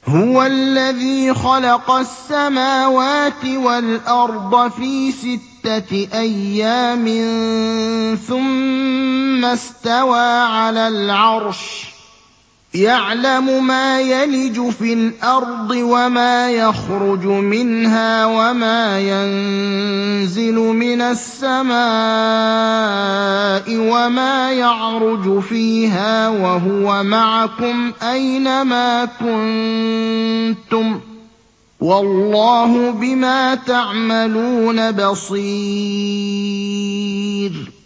هُوَ الَّذِي خَلَقَ السَّمَاوَاتِ وَالْأَرْضَ فِي سِتَّةِ أَيَّامٍ ثُمَّ اسْتَوَىٰ عَلَى الْعَرْشِ ۖ يَعْلَمُ مَا يَلِجُ فِي الْأَرْضِ وَمَا يَخْرُجُ مِنْهَا وَمَا يَنزِلُ مِنَ السَّمَاءِ وَمَا يَعْرُجُ فِيهَا ۖ وَهُوَ مَعَكُمْ أَيْنَ مَا كُنتُمْ ۚ وَاللَّهُ بِمَا تَعْمَلُونَ بَصِيرٌ